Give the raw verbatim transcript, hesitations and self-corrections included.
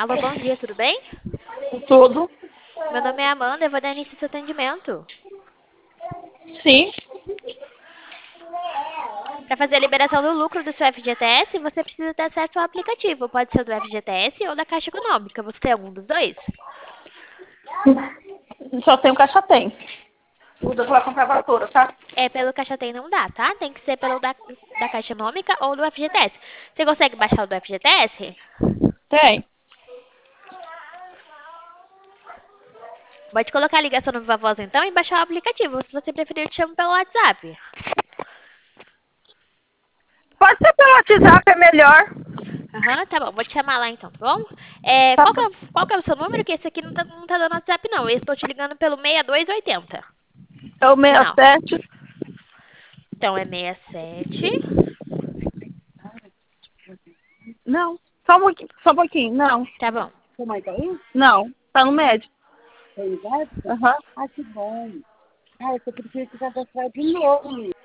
Alô, bom dia, tudo bem? Tudo. Meu nome é Amanda, eu vou dar início ao seu atendimento. Sim. Para fazer a liberação do lucro do seu F G T S, você precisa ter acesso ao aplicativo. Pode ser do F G T S ou da Caixa Econômica. Você tem algum dos dois? Só tem o caixa tem. O da comprar vassoura, tá? É, pelo Caixa Tem não dá, tá? Tem que ser pelo da, da Caixa Econômica ou do F G T S. Você consegue baixar o do F G T S? Tem. Pode colocar a ligação no Viva Voz então e baixar o aplicativo. Se você preferir, eu te chamo pelo WhatsApp. Pode ser pelo WhatsApp, é melhor. Aham, tá bom. Vou te chamar lá então, tá bom? É, Tá qual, que bom. é, o- qual que é o seu número? Que esse aqui não tá, não tá dando WhatsApp, não. Eu estou te ligando pelo seis dois oito zero. É o sessenta Final. e sete. Então é seis sete. Não. Só um pouquinho. Só um pouquinho. Não. Tá bom. Sua mãe tá aí? Não. Tá no médio. Tá ligado? Aham. Ah, que bom. Ah, eu só preciso que cadastrar de novo.